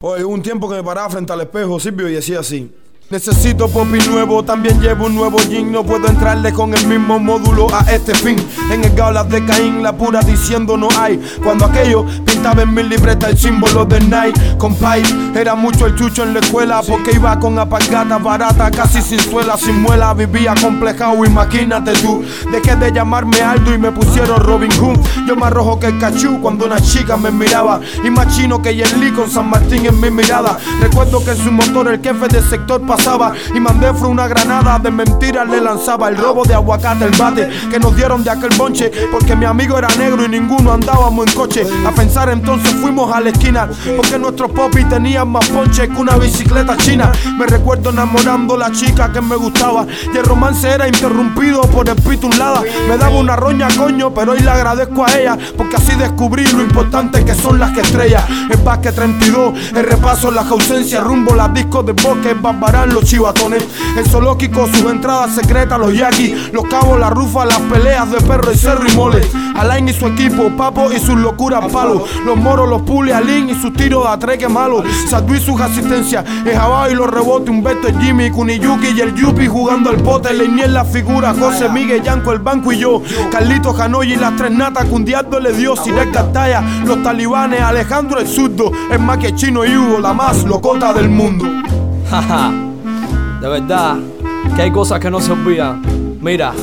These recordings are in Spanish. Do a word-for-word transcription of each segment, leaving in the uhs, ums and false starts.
Oye, hubo un tiempo que me paraba frente al espejo, Silvio, y decía así: necesito popi nuevo, también llevo un nuevo jean. No puedo entrarle con el mismo módulo a este fin. En el gaulas de Caín, la pura diciendo no hay. Cuando aquello pintaba en mi libreta el símbolo de Nike. Compay, era mucho el chucho en la escuela, porque iba con apagatas baratas, casi sin suela, sin muela. Vivía complejado, imagínate tú. Dejé de llamarme Aldo y me pusieron Robin Hood. Yo más rojo que el cachú cuando una chica me miraba, y más chino que Yerli con San Martín en mi mirada. Recuerdo que en su motor el jefe del sector pasaba y mandé fue una granada de mentiras le lanzaba. El robo de aguacate, el bate que nos dieron de aquel bonche, porque mi amigo era negro y ninguno andábamos en coche. A pensar entonces fuimos a la esquina, porque nuestros popis tenían más ponche que una bicicleta china. Me recuerdo enamorando a la chica que me gustaba, y el romance era interrumpido por el pitulada. Me daba una roña coño, pero hoy le agradezco a ella, porque así descubrí lo importante que son las que estrellas. El Basque treinta y dos, el repaso, las ausencias, rumbo las discos de bosque, Barbarán, los chivatones, el zoológico, sus entradas secretas, los yaquis, los cabos, la rufa, las peleas de perro y cerro y mole. Alain y su equipo, Papo y sus locuras palos, los moros, los pules, Alin y sus tiros de atreque malo, Sadú y sus asistencias, el Jabao y los rebotes, Humberto, el Jimmy, Kuniyuki y el Yupi jugando al pote, Leinier la figura, José Miguel, Yanko, el banco y yo, Carlito, Janoy y las tres natas, cundiándole Dios, Sirek Cartaya, los talibanes, Alejandro el zurdo, el más que Chino y Hugo, la más locota del mundo. Jaja. De verdad, que hay cosas que no se olvidan. Mira,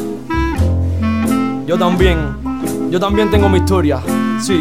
yo también, yo también tengo mi historia, sí.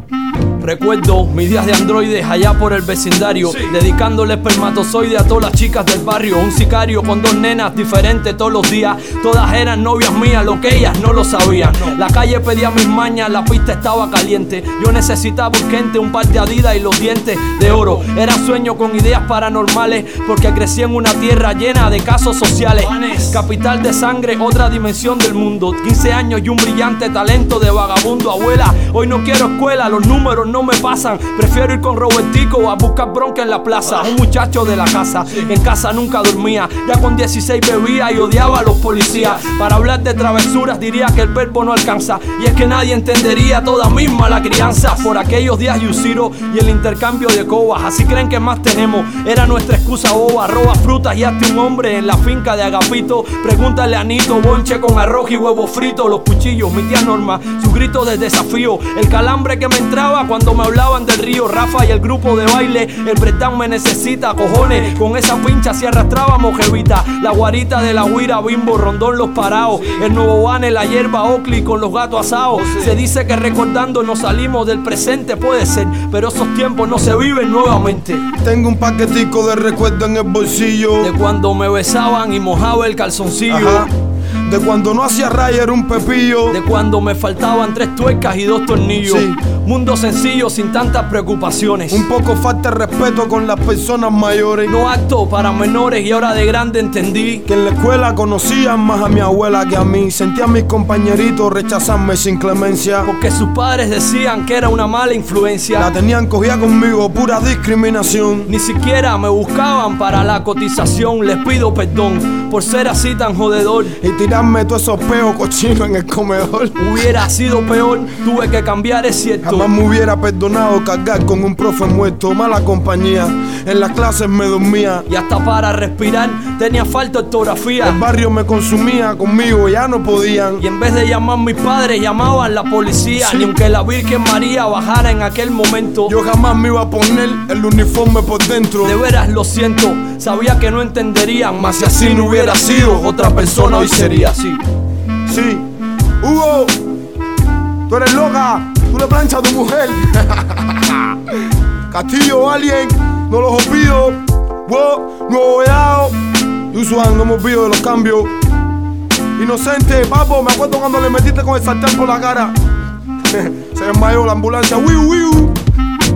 Recuerdo mis días de androides allá por el vecindario, sí, dedicándole espermatozoide a todas las chicas del barrio. Un sicario con dos nenas diferentes todos los días. Todas eran novias mías, lo que ellas no lo sabían. No. La calle pedía mis mañas, la pista estaba caliente. Yo necesitaba urgente un par de Adidas y los dientes de oro. Era sueño con ideas paranormales, porque crecí en una tierra llena de casos sociales. Capital de sangre, otra dimensión del mundo. quince años y un brillante talento de vagabundo. Abuela, hoy no quiero escuela, los números no no me pasan, prefiero ir con Robertico a buscar bronca en la plaza. Un muchacho de la casa, en casa nunca dormía, ya con dieciséis bebía y odiaba a los policías. Para hablar de travesuras diría que el verbo no alcanza, y es que nadie entendería toda misma la crianza. Por aquellos días Yusiro y el intercambio de cobas, así creen que más tenemos, era nuestra excusa boba. Roba frutas y hazte un hombre en la finca de Agapito. Pregúntale a Nito, bonche con arroz y huevo frito. Los cuchillos, mi tía Norma, su grito de desafío, el calambre que me entraba cuando Cuando me hablaban del río, Rafa y el grupo de baile. El breakdown me necesita, cojones, con esa pincha si arrastrábamos jevita. La guarita de la huira, Bimbo, Rondón, los paraos. El nuevo Bane, la hierba Oakley con los gatos asados. Se dice que recordando nos salimos del presente, puede ser, pero esos tiempos no se viven nuevamente. Tengo un paquetico de recuerdo en el bolsillo, de cuando me besaban y mojaba el calzoncillo. Ajá. De cuando no hacía raya, era un pepillo. De cuando me faltaban tres tuercas y dos tornillos. Sí. Mundo sencillo sin tantas preocupaciones. Un poco falta de respeto con las personas mayores. No apto para menores, y ahora de grande entendí que en la escuela conocían más a mi abuela que a mí. Sentía a mis compañeritos rechazarme sin clemencia, porque sus padres decían que era una mala influencia. La tenían cogida conmigo, pura discriminación. Ni siquiera me buscaban para la cotización. Les pido perdón por ser así tan jodedor y tirarme todos esos peos cochinos en el comedor. Hubiera sido peor, tuve que cambiar, es cierto. Jamás me hubiera perdonado cargar con un profe muerto. Mala compañía, en las clases me dormía, y hasta para respirar tenía falta de ortografía. El barrio me consumía, conmigo ya no podían, y en vez de llamar a mis padres llamaban la policía. Sí. Ni aunque la Virgen María bajara en aquel momento, yo jamás me iba a poner el uniforme por dentro. De veras lo siento, sabía que no entenderían, mas si así no hubiera sido, otra persona hoy sería así. Sí, Hugo, tú eres loca, tú le planchas a tu mujer. Castillo, alguien, no los olvido. Wow, nuevo veado. Usual, no me olvido de los cambios. Inocente, papo, me acuerdo cuando le metiste con el sartén por la cara. Se desmayó la ambulancia, wiu, wiu.